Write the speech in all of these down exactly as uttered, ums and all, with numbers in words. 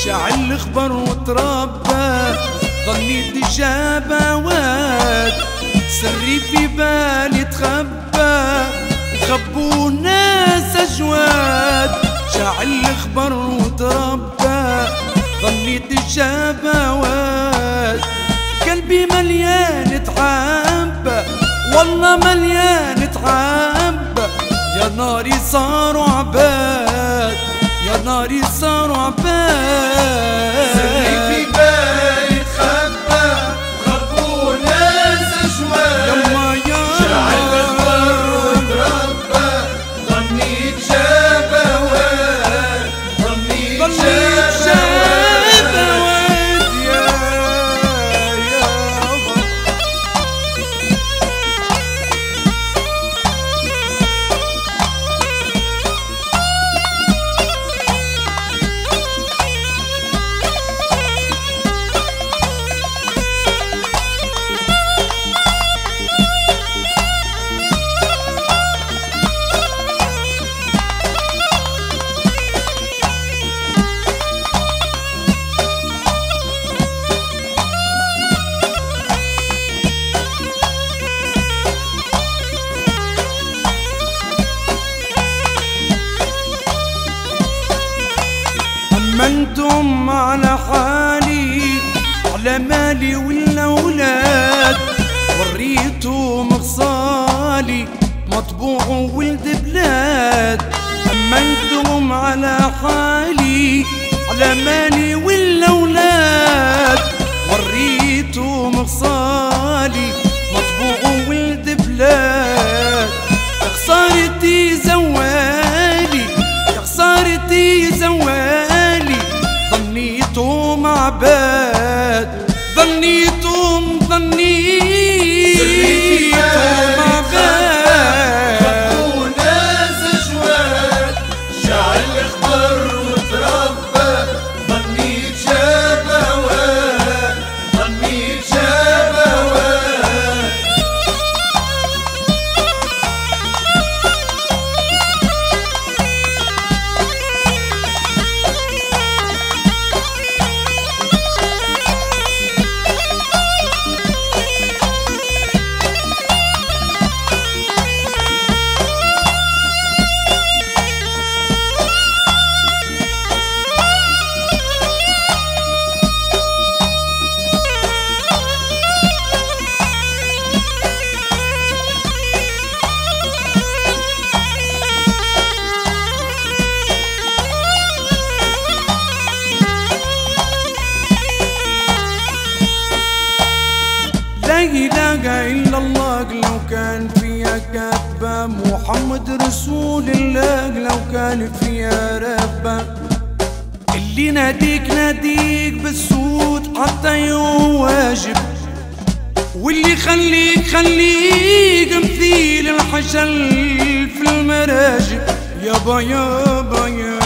شاعل الخبر وتربى ظنيت جابوات سري في بالي تخبى وخبوا ناس أجواد شاعل الخبر وتربى ظنيت جابوات قلبي مليان تعب والله مليان تعب يا ناري صاروا عباد يا ناري صاروا عباد سري في بالي تخبى وخبوا ناس أجواد يما يا شاعل الخبر وتربى ظنيت جابوات ظنيت جابوات يا يابا أمنتم على حالي على مالي والأولاد وريتم خصالي مطبوع ولد بلاد أمنتم على حالي على مالي والأولاد وريتم خصالي مطبوع ولد بلاد يا خسارتي زوالي يا خسارتي زوالي ظنيتم عباد ظنيتم ظنيتم عباد خبوا ناس أجواد شاعل الخبر وتربى ظنيت جابوات ظنيت جابوات لا إله إلا الله لو كان فيها كاتبة محمد رسول الله لو كان فيها ربة اللي ناديك ناديك بالصوت حتى يواجب واللي خليك خليك مثيل الحجل في المراجب يابا يابا يا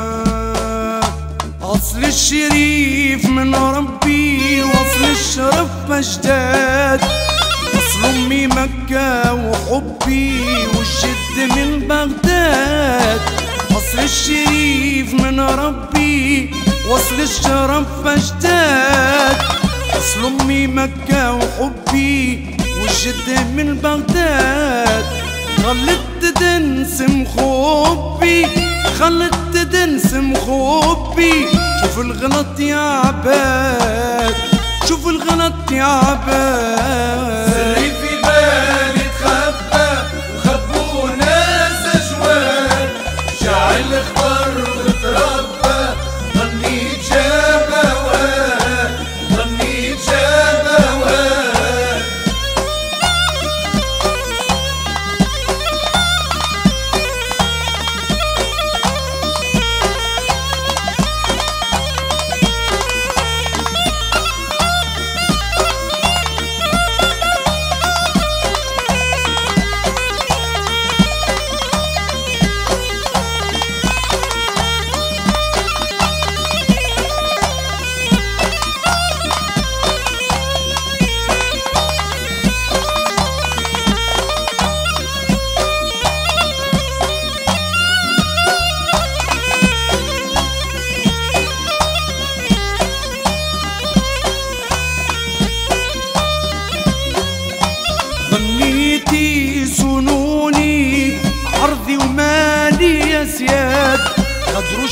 أصل الشريف من ربي وأصل الشرف أجداد أصل أمي مكة وحبي والجد من بغداد أصل الشريف من ربي وأصل الشرف أجداد أصل أمي مكة وحبي والجد من بغداد خلت تنسم خوبي خلت تنسم خوبي شوف الغلط يا عباد شوف الغلط يا عباد سري في بالي تخبى وخبوا ناس أجواد شاعل الخبر وتربى ظنيت جابوات ظنيت جابوات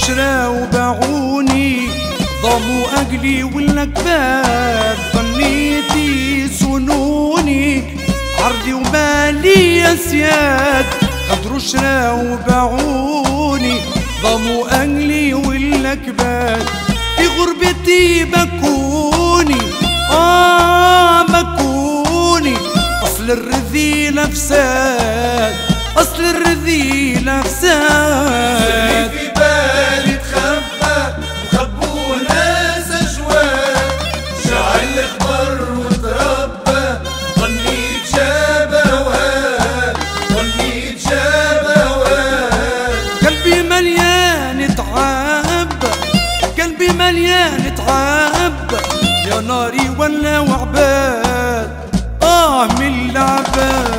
شرا وباعوني ضاموا أجلي والأكباد ظنيتي سنوني عرضي ومالي يا سياد غدروا شرا وباعوني ضاموا أجلي والأكباد في غربتي بكوني آه بكوني أصل الرذيلة فساد أصل الرذيلة فساد في بالي تخبى وخبوا ناس أجواد شعل خبر وتربى ظني جاب وهاد ظني جاب وهاد قلبي مليان تعب قلبي مليان تعب يا ناري ولا وعباد آه من العباد